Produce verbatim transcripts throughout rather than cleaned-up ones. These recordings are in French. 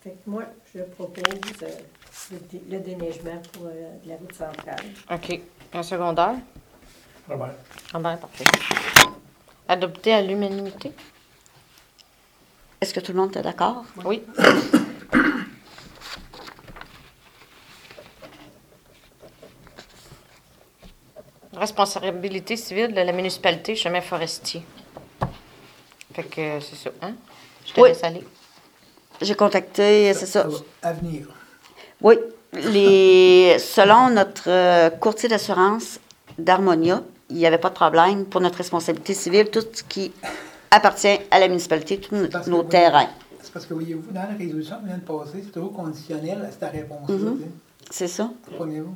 Fait que moi, je propose euh, le, dé- le déneigement pour euh, la route centrale. OK. Un secondaire? Robert. Robert, parfait. Adopté à l'unanimité? Est-ce que tout le monde est d'accord? Oui. Responsabilité civile de la municipalité chemin forestier. Fait que euh, c'est ça, hein? Je te Oui. laisse aller. J'ai contacté, c'est ça. Avenir. Oui, les, selon notre euh, courtier d'assurance d'Harmonia, il n'y avait pas de problème pour notre responsabilité civile, tout ce qui appartient à la municipalité, tous nos, Parce que nos oui. terrains. C'est parce que, voyez-vous, dans la résolution qui vient de passer, c'est toujours conditionnel à cette réponse-là. Mhm. tu sais. C'est ça? Comprenez-vous?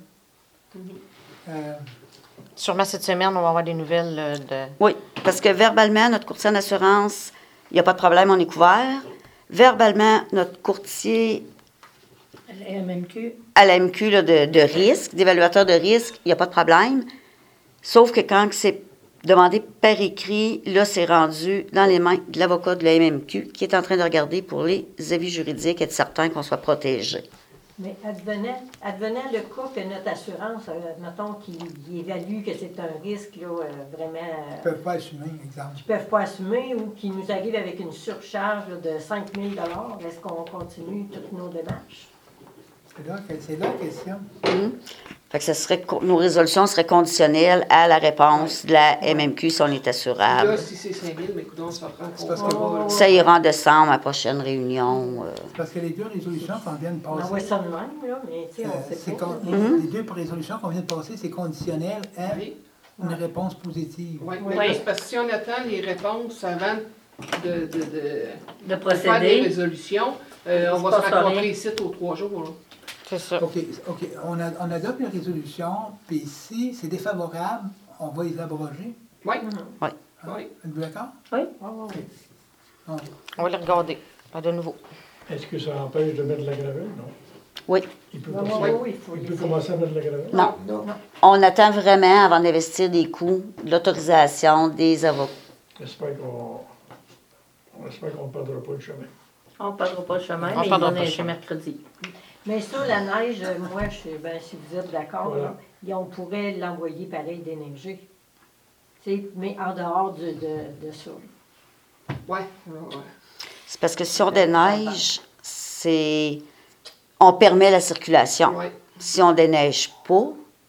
Euh, Sûrement cette semaine, on va avoir des nouvelles euh, de... Oui, parce que verbalement, notre courtier en assurance, il n'y a pas de problème, on est couvert. Verbalement, notre courtier La M M Q, à la M Q là, de, de risque, d'évaluateur de risque, il n'y a pas de problème. Sauf que quand c'est demandé par écrit, là, c'est rendu dans les mains de l'avocat de la M M Q qui est en train de regarder pour les avis juridiques et être certain qu'on soit protégé. mais advenant, advenant le cas que notre assurance, euh, mettons qu'il il évalue que c'est un risque là, euh, vraiment ils euh, ne peuvent pas assumer, exemple. qu'ils ne peuvent pas assumer ou qu'il nous arrive avec une surcharge là, de cinq mille dollars, est-ce qu'on continue toutes nos démarches? C'est là, que- c'est là la question. Mhm. Fait que ça serait, co- nos résolutions seraient conditionnelles à la réponse de la M M Q si on est Là, assurable. si c'est cinq mille, mais écoute, ça prend C'est parce qu'on que- va, là. Ça ira en décembre à la prochaine réunion. euh. C'est parce que les deux résolutions qu'on vient de On envoie passer, ça de même, là, mais tu sais, euh, on sait c'est pas. con- Mhm. les deux résolutions qu'on vient de passer, c'est conditionnel à Oui, une réponse positive. oui. Oui. Mais là, c'est parce que si on attend les réponses avant de, de, de, De de faire des procéder. résolutions, euh, on Il va se se passe rencontrer rien. ici aux trois jours. Là. C'est ça. OK, OK. On, a, on adopte une résolution, puis si c'est défavorable, on va les abroger. Oui, Mhm. oui. Êtes-vous d'accord? Oui, oui, oui. Bon. On va les regarder. À de nouveau. Est-ce que ça empêche de mettre de la gravelle? Non. Oui. Il peut, Oui, passer- oui, oui, il faut il les peut commencer à mettre de la gravelle? Non. Non. On attend vraiment, avant d'investir des coûts, de l'autorisation des avocats. J'espère qu'on on espère qu'on ne perdra pas le chemin. On ne perdra pas le chemin, On mais il perdra va pas le neiger chemin. mercredi. Mais ça, la neige, euh, moi, je sais, ben, si vous êtes d'accord, Voilà. là, et on pourrait l'envoyer pareil déneiger. Tu sais, mais en dehors de, de, de ça. Ouais, ouais, ouais. C'est parce que si on déneige, c'est... on permet la circulation. Ouais. Si on déneige pas,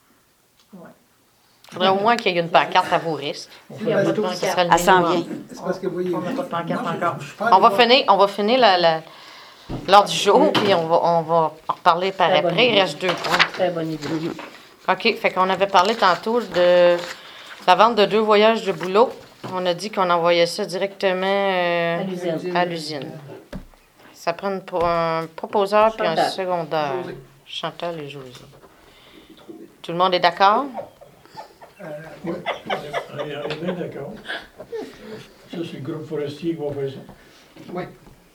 Il faudrait au moins qu'il y ait une pancarte à vos risques. Il y a pas de Ce pancarte. serait le elle s'en minimum. vient. C'est parce que, voyez-vous, On n'a pas de pancarte moi, je- encore. je suis pas On va allé voir- finir, on va finir la, la- l'heure du jour, puis on va, on va en reparler par Très bonne après. Il idée. reste deux points. Très bonne idée. OK, fait qu'on avait parlé tantôt de la vente de deux voyages de boulot. On a dit qu'on envoyait ça directement euh, À l'usine. à l'usine. Ça prend une pro- un proposeur puis un Chantal. secondaire. José. Chantal et José. Tout le monde est d'accord? Oui, on est, on est bien d'accord. Ça, c'est le groupe forestier qui va faire ça. Ouais.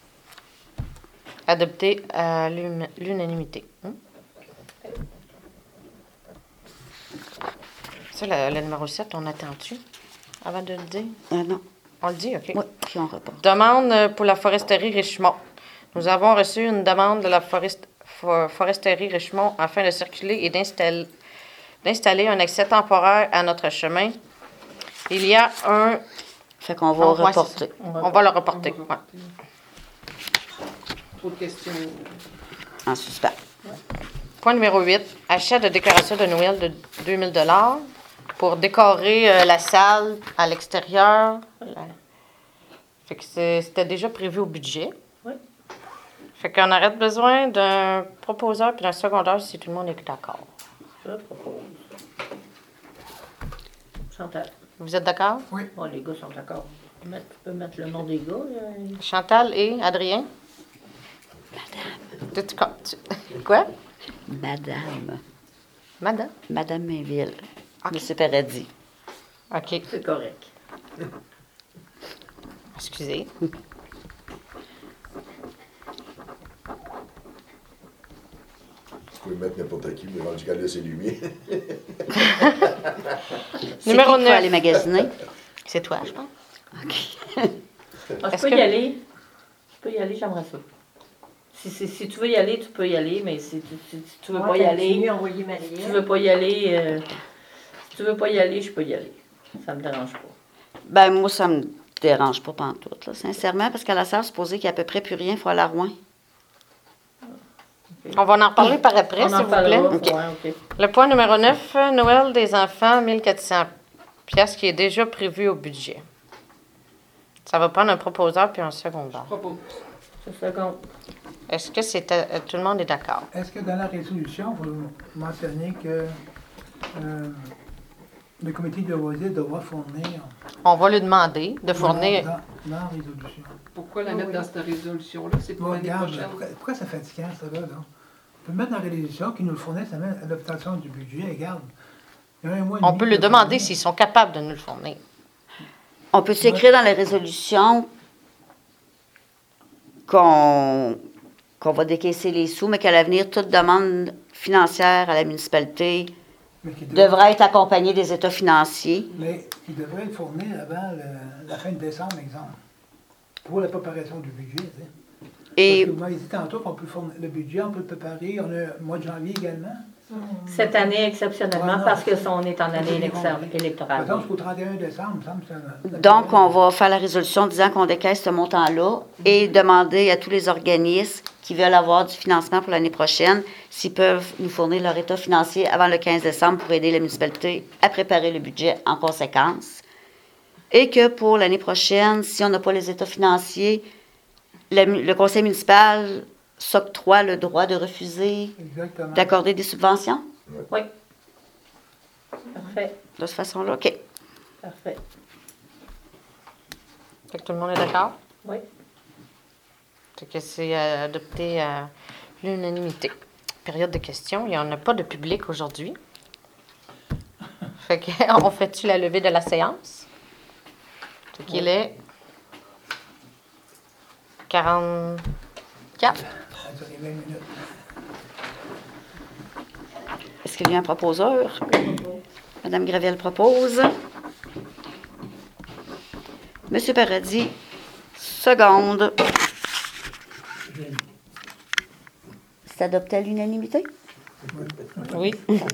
Adopté à l'um- l'unanimité. Hein? Ça, le, le numéro sept, on attend-tu avant de le dire? Ah non. On le dit, OK. Oui, puis on répond. Demande euh, pour la foresterie Richemont. Nous avons reçu une demande de la forest- for- foresterie Richemont afin de circuler et d'installer, d'installer un accès temporaire à notre chemin. Il y a un... Fait qu'on va Ah, ouais, reporter. c'est ça. On va le reporter. On va ouais. Trop de questions. En suspens. Point numéro huit. Achat de décoration de Noël de deux mille dollars pour décorer euh, la salle à l'extérieur. La- Fait que c'est- c'était déjà prévu au budget. Oui. Fait qu'on aurait besoin d'un proposeur puis d'un secondaire si tout le monde est d'accord. Je propose. Chantal. Vous êtes d'accord? Bon, les gars sont d'accord. Tu peux mettre- tu peux mettre le nom des gars. là. Chantal et Adrien? Madame. Tu, tu- quoi? Madame. Madame? Madame Mainville. Ok. Monsieur Paradis. OK. C'est correct. Excusez. Vous pouvez mettre n'importe qui, mais rendu qu'à là, c'est lui. C'est Numéro qui qui va neuf. aller magasiner? C'est toi, je pense. OK. Ah, je Est-ce peux que- y aller. Je peux y aller, j'aimerais ça. Si, si, si tu veux y aller, tu peux y aller, mais si tu, si, si tu veux Ouais, pas y c'est aller, mieux envoyer si Marielle. tu veux pas y aller, euh, si tu veux pas y aller, je peux y aller. Ça me dérange pas. Ben, moi, ça me dérange pas pantoute, là, sincèrement, parce qu'à la salle, supposé qu'il n'y a à peu près plus rien, il faut aller à Rouen. On va en reparler par après, On s'il en vous plaît. parlera. OK. Ouais, OK. Le point numéro neuf, Noël des enfants, mille quatre cents piastres qui est déjà prévu au budget. Ça va prendre un proposeur puis un secondaire. Propos. C'est ça compte. Est-ce que c'est euh, tout le monde est d'accord? Est-ce que dans la résolution, vous mentionnez que euh, le comité de loisirs devra fournir... On va lui demander de fournir. Dans, dans la résolution. Pourquoi la Oui, mettre oui. dans cette résolution-là? C'est pour Bon, l'année regarde, prochaine. pourquoi, pourquoi ça fait fatigant, ça, là? là? On peut mettre dans la résolution qu'ils nous le fournissent à l'obtention du budget. Regarde, il y a un mois et On demi peut lui de demander fournir. s'ils sont capables de nous le fournir. On peut s'écrire dans la résolution qu'on qu'on va décaisser les sous, mais qu'à l'avenir, toute demande financière à la municipalité Mais qui devrait- devra être accompagnée des états financiers. Mais qui devrait le fournir avant le- la fin de décembre, exemple, pour la préparation du budget. Tu sais. Et Parce que vous m'avez dit tantôt qu'on peut fournir le budget, on peut le préparer. On a le mois de janvier également. Cette année, exceptionnellement, Ouais, non, parce que c'est- on est en année c'est élector- compris. électorale. Par exemple, jusqu'au trente et un décembre, il me semble que c'est un- donc, on va faire la résolution disant qu'on décaisse ce montant-là et demander à tous les organismes qui veulent avoir du financement pour l'année prochaine s'ils peuvent nous fournir leur état financier avant le quinze décembre pour aider la municipalité à préparer le budget en conséquence. Et que pour l'année prochaine, si on n'a pas les états financiers, la mu- le conseil municipal s'octroie le droit de refuser Exactement. d'accorder des subventions Oui. Parfait. de cette façon-là. OK. Parfait. Fait que tout le monde est d'accord? Oui. Fait que c'est euh, adopté à l'unanimité. Période de questions. Il n'y en a pas de public aujourd'hui. Fait que, on fait-tu la levée de la séance? Fait qu'il est quarante-quatre. Ça a duré vingt minutes. Est-ce qu'il y a un proposeur? Madame Gravel propose. Monsieur Paradis, seconde. C'est adopté à l'unanimité? Oui.